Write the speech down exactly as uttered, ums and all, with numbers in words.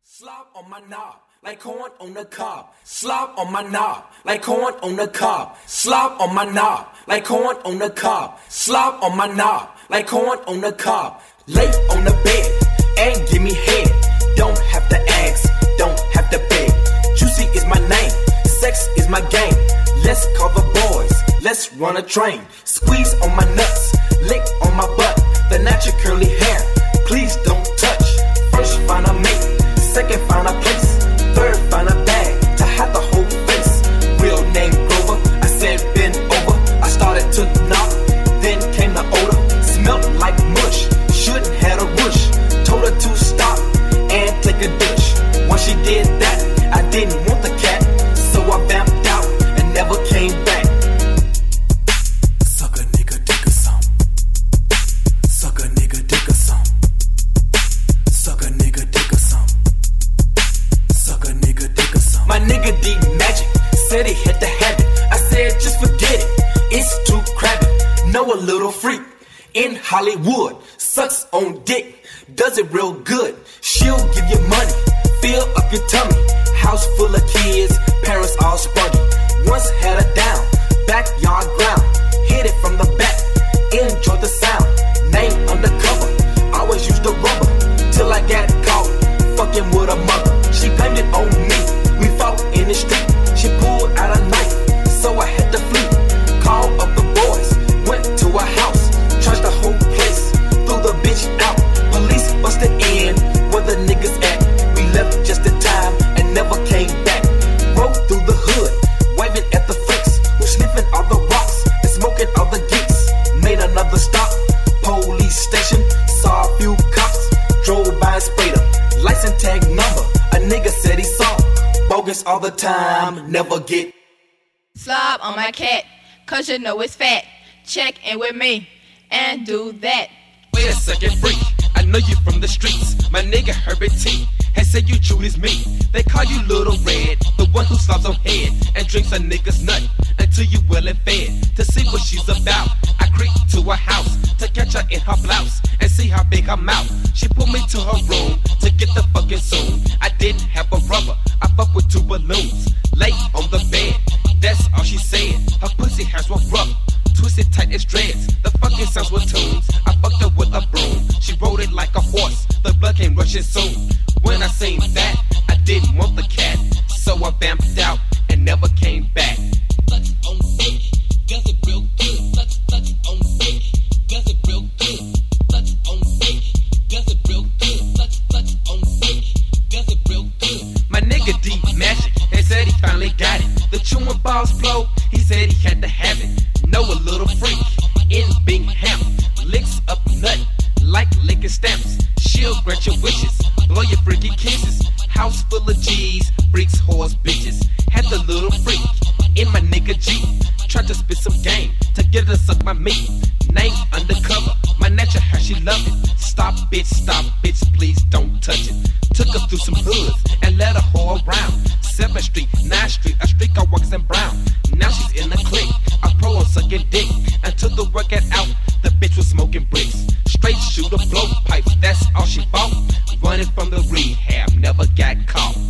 Slop on my knob, like corn on the cob. Slop on my knob, like corn on the cob. Slop on my knob, like corn on the cob. Slop on my knob, like corn on the cob. Lay on the bed and give me head. Don't have to ask, don't have to beg. Juicy is my name, sex is my game. Let's call the boys, let's run a train. Squeeze on my nuts, lick on my butt. The natural curly hair, please don't touch. First find a mate, second find a place, third find a bag to hide the whole face. Real name Grover, I said bend over. I started to knock, then came the odor. Smelled like mush, shouldn't had a rush. Told her to stop and take a douche. Once she did that, I didn't want the cat, so I vamped out and never came back. Suck a nigga, dick or some. Suck a nigga, dick or some. Suck a nigga, dick or some. Suck a nigga, dick or some. My nigga did magic, said he had to have it. I said just forget it, it's too crabby. Know a little freak in Hollywood, sucks on dick, does it real good. She'll give you money, fill up your tummy. House full of kids, parents all spruggy. Once had her down, backyard ground. Hit it from the back, enjoy the sound. Name undercover, always used the rubber. Till I got caught, fucking with a mother. She blamed it on me, we fought in the street. She pulled out a knife, so I had to flee. Called up the boys, went to a house. Trashed the whole place, threw the bitch out. Police busted in, where the niggas at. We left just in time and never came back. Rode through the hood, waving at the freaks who sniffing all the rocks and smoking all the geeks. Made another stop, police station. Saw a few cops, drove by and sprayed them. License tag number, a nigga said he saw. Bogus all the time, never get. Slob on my cat, cause you know it's fat. Check in with me and do that. Wait a second, freak, I know you from the streets. My nigga Herbert T has said you chewed his meat. They call you Little Red, the one who slobs on head and drinks a nigga's nut until you well and fed. To see what she's about, I creeped to her house to catch her in her blouse and see how big her mouth. She pulled me to her room to get the fucking zoom. I didn't have a rubber, I fucked with two balloons. Lay on the bed, that's all she said. Her pussy hairs were rough, twisted tight as dreads. The fucking sounds were tunes. I fucked her with a broom. She rode it like a horse. The blood came rushing soon. When I seen that, I didn't want the cat, so I vamped out and never came back. Touch on dick, does it real good. Touch, touch on dick, does it real good. Touch on dick, does it real good. Touch, touch on dick, does it real good. My nigga D Magic has said he finally got it. The chewing balls flow, he said he had to have it. Know a little freak in Bingham, licks up nut like licking stamps. She'll grant your wishes, blow your freaky kisses. House full of G's, freaks, whores, bitches. Had the little freak in my nigga G, tried to spit some game to get her to suck my meat. Name undercover, my natural how she love it. Stop bitch, stop bitch, please don't touch it. Took her through some hoods and let her whore around. seventh Street, ninth Street, a street I walks in brown. Now she's in the clique, a pro on sucking dick. Until the workout out, the bitch was smoking bricks. Straight shooter, blow pipes, that's all she bought. Running from the rehab, never got caught.